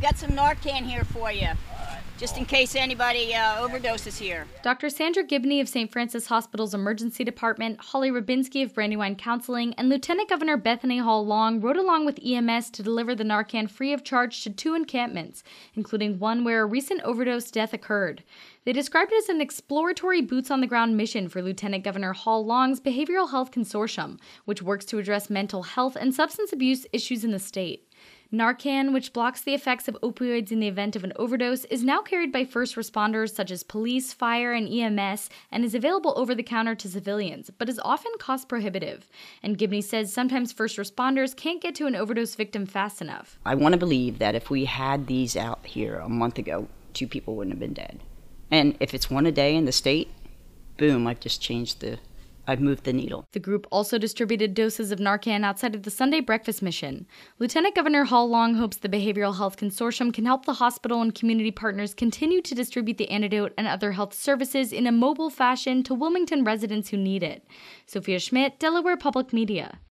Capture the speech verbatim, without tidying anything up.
We got some Narcan here for you, just in case anybody uh, overdoses here. Doctor Sandra Gibney of Saint Francis Hospital's Emergency Department, Holly Rabinski of Brandywine Counseling, and Lieutenant Governor Bethany Hall Long rode along with E M S to deliver the Narcan free of charge to two encampments, including one where a recent overdose death occurred. They described it as an exploratory boots-on-the-ground mission for Lieutenant Governor Hall Long's Behavioral Health Consortium, which works to address mental health and substance abuse issues in the state. Narcan, which blocks the effects of opioids in the event of an overdose, is now carried by first responders such as police, fire, and E M S, and is available over the counter to civilians, but is often cost prohibitive. And Gibney says sometimes first responders can't get to an overdose victim fast enough. I want to believe that if we had these out here a month ago, two people wouldn't have been dead. And if it's one a day in the state, boom, I've just changed the I've moved the needle. The group also distributed doses of Narcan outside of the Sunday breakfast mission. Lieutenant Governor Hall Long hopes the Behavioral Health Consortium can help the hospital and community partners continue to distribute the antidote and other health services in a mobile fashion to Wilmington residents who need it. Sophia Schmidt, Delaware Public Media.